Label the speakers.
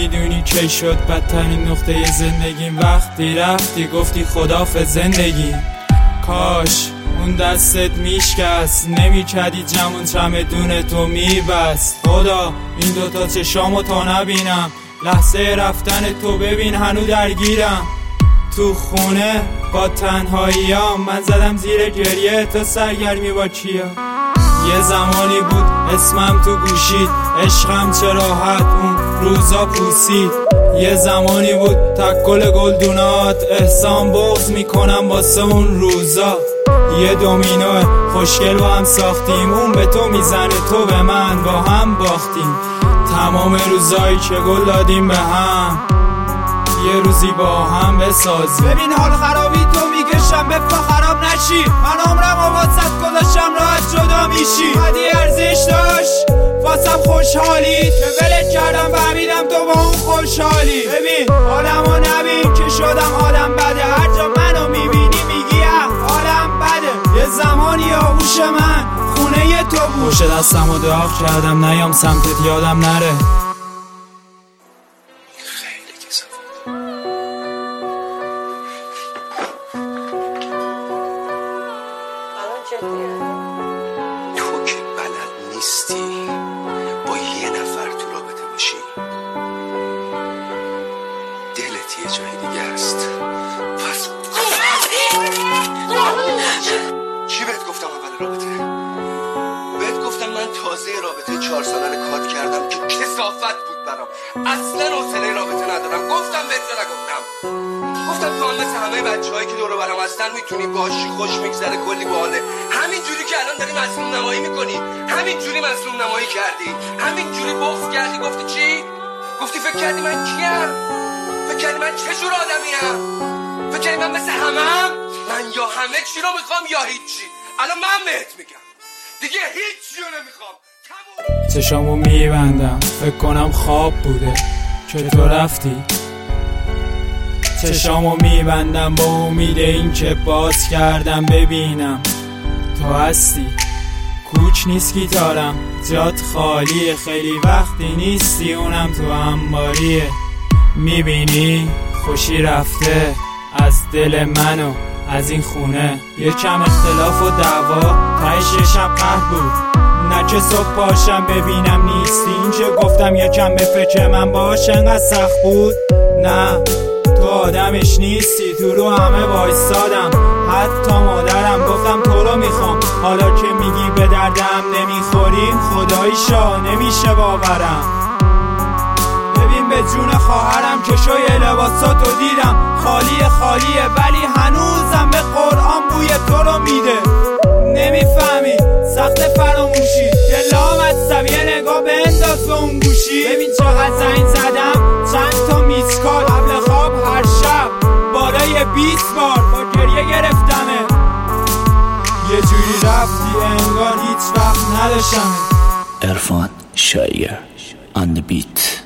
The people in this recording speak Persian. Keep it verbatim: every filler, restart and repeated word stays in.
Speaker 1: میدونی کی شد بدترین نقطه زندگیم؟ وقتی رفتی گفتی خداحافظ زندگی. کاش اون دستت میشکست، نمیکردی جمعون چمدون تو میبست. خدا این دوتا چشامو تا نبینم، لحظه رفتن تو ببین هنو درگیرم. تو خونه با تنهاییام من زدم زیر گریه، تو سرگرمی با کیا؟ یه زمانی بود اسمم تو گوشید، عشقم چه راحت اون روزا پوسید. یه زمانی بود تکل گلدونات، احسان بغض میکنم واسه اون روزا. یه دومینو خوشگل با هم ساختیم، اون به تو میزنه تو به من، با هم باختیم. تمام روزایی که گل دادیم به هم، یه روزی با هم بسازیم.
Speaker 2: ببین حال خرابی تو میکشم به پا خراب نشی، من عمرم و واسط گذاشتم راحت جدا میشی. حدی ارزش داشت واسم خوشحالی، که ولت کردم فهمیدم تو با اون خوشحالی. ببین حالمو نبین که شدم آدم بده، هر جا منو میبینی میگی حالم بده. یه زمانی آغوش من خونه تو بود،
Speaker 1: پشت دستم و داغ کردم نیام سمتت یادم نره.
Speaker 3: تو که بلد نیستی با یه نفر تو رابطه باشی، دلت یه جای دیگه است. پس چی بهت گفتم اول رابطه؟ بهت گفتم من تازه رابطه چهار ساله رو کات کردم که کثافت بود برام، اصلا حوصله رابطه ندارم. گفتم بهت یا نگفتم؟ گفتم تو هم مثل همه بچه هایی که دور و برم هستن میتونی باشی، خوش میگذره، کلی باحاله. همین جوری که الان داری مظلوم نمایی میکنی، همین جوری مظلوم نمایی کردی، همین جوری بغض کردی. گفتی چی؟ گفتی فکر کردی من کیم؟ فکر کردی من چه جور آدمیم؟ فکر کردی من مثل همم؟ من یا همه چی رو میخوام یا هیچی. الان من بهت میگم دیگه هیچی رو نمیخوام.
Speaker 1: چشامو میبندم فکر کنم خواب بوده که تو رفتی. چشامو میبندم با امید این که باز کردم ببینم تو هستی. کوچ نیست گیتارم جات خالیه، خیلی وقتی نیستی اونم تو انباریه. میبینی خوشی رفته از دل منو از این خونه. یکم اختلاف و دعوا تایش یه شب قهر بود، نه که صبح پاشم ببینم نیستی. این که گفتم یکم به فکر من باش انقدر سخت بود. نه تو آدمش نیستی، تو رو همه وایستادم، حتی مادرم گفتم تو رو میخوام. حالا که میگی به دردم نمیخوریم، خداییشا نمیشه باورم. ببین به جون خواهرم که شوی لباساتو دیدم، خالی خالیه ولی هنوزم به قرآن بوی تو رو میده. نمیفهمی سخت فراموشی، یه لامت سویه نگاه به انداز به اون گوشی. ببین چقدر زنگ زدم، چند تا میسکال قبل خواب هر شب بالای بیست بار با گریه گرفتمه. یه جوری رفتی انگار هیچ وقت نداشتمه.
Speaker 4: عرفان شایر on the beat.